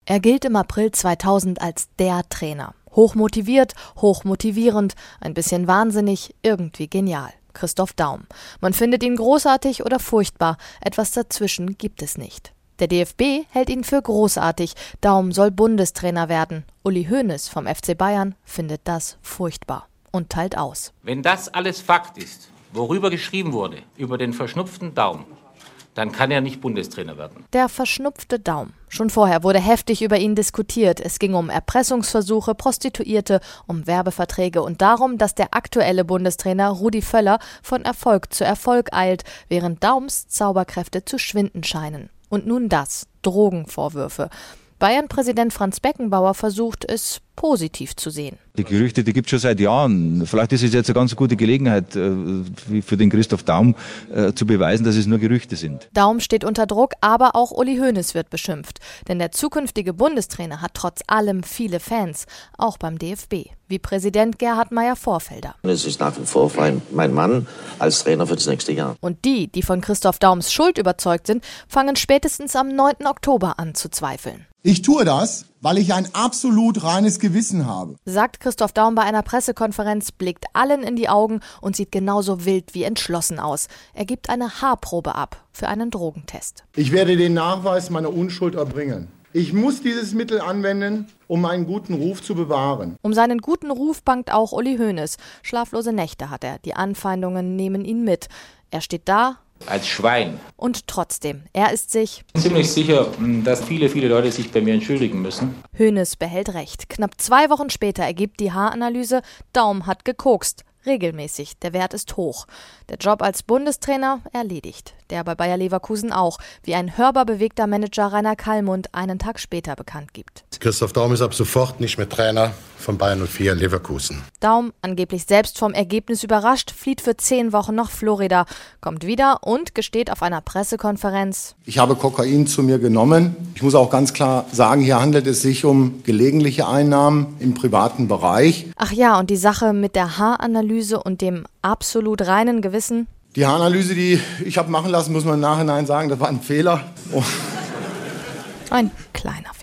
Er gilt im April 2000 als der Trainer. Hochmotiviert, hochmotivierend, ein bisschen wahnsinnig, irgendwie genial. Christoph Daum. Man findet ihn großartig oder furchtbar, etwas dazwischen gibt es nicht. Der DFB hält ihn für großartig, Daum soll Bundestrainer werden. Uli Hoeneß vom FC Bayern findet das furchtbar und teilt aus. Wenn das alles Fakt ist, worüber geschrieben wurde, über den verschnupften Daum, dann kann er nicht Bundestrainer werden. Der verschnupfte Daum. Schon vorher wurde heftig über ihn diskutiert. Es ging um Erpressungsversuche, Prostituierte, um Werbeverträge und darum, dass der aktuelle Bundestrainer Rudi Völler von Erfolg zu Erfolg eilt, während Daums Zauberkräfte zu schwinden scheinen. Und nun das, Drogenvorwürfe. Bayern-Präsident Franz Beckenbauer versucht es positiv zu sehen. Die Gerüchte, die gibt es schon seit Jahren. Vielleicht ist es jetzt eine ganz gute Gelegenheit für den Christoph Daum zu beweisen, dass es nur Gerüchte sind. Daum steht unter Druck, aber auch Uli Hoeneß wird beschimpft. Denn der zukünftige Bundestrainer hat trotz allem viele Fans, auch beim DFB. Wie Präsident Gerhard Meyer-Vorfelder. Es ist nach wie vor mein Mann als Trainer für das nächste Jahr. Und die von Christoph Daums Schuld überzeugt sind, fangen spätestens am 9. Oktober an zu zweifeln. Ich tue das, weil ich ein absolut reines Gewissen habe. Sagt Christoph Daum bei einer Pressekonferenz, blickt allen in die Augen und sieht genauso wild wie entschlossen aus. Er gibt eine Haarprobe ab für einen Drogentest. Ich werde den Nachweis meiner Unschuld erbringen. Ich muss dieses Mittel anwenden, um meinen guten Ruf zu bewahren. Um seinen guten Ruf bangt auch Uli Hoeneß. Schlaflose Nächte hat er. Die Anfeindungen nehmen ihn mit. Er steht da. Als Schwein. Und trotzdem, er ist sich Ziemlich sicher, dass viele Leute sich bei mir entschuldigen müssen. Hoeneß behält recht. Knapp 2 Wochen später ergibt die Haaranalyse, Daum hat gekokst. Regelmäßig, der Wert ist hoch. Der Job als Bundestrainer erledigt. Der bei Bayer Leverkusen auch, wie ein hörbar bewegter Manager Rainer Kallmund einen Tag später bekannt gibt. Christoph Daum ist ab sofort nicht mehr Trainer von Bayern 04 Leverkusen. Daum, angeblich selbst vom Ergebnis überrascht, flieht für 10 Wochen nach Florida, kommt wieder und gesteht auf einer Pressekonferenz: Ich habe Kokain zu mir genommen. Ich muss auch ganz klar sagen, hier handelt es sich um gelegentliche Einnahmen im privaten Bereich. Ach ja, und die Sache mit der Haaranalyse und dem absolut reinen Gewissen? Die Haaranalyse, die ich habe machen lassen, muss man im Nachhinein sagen, das war ein Fehler. Ein kleiner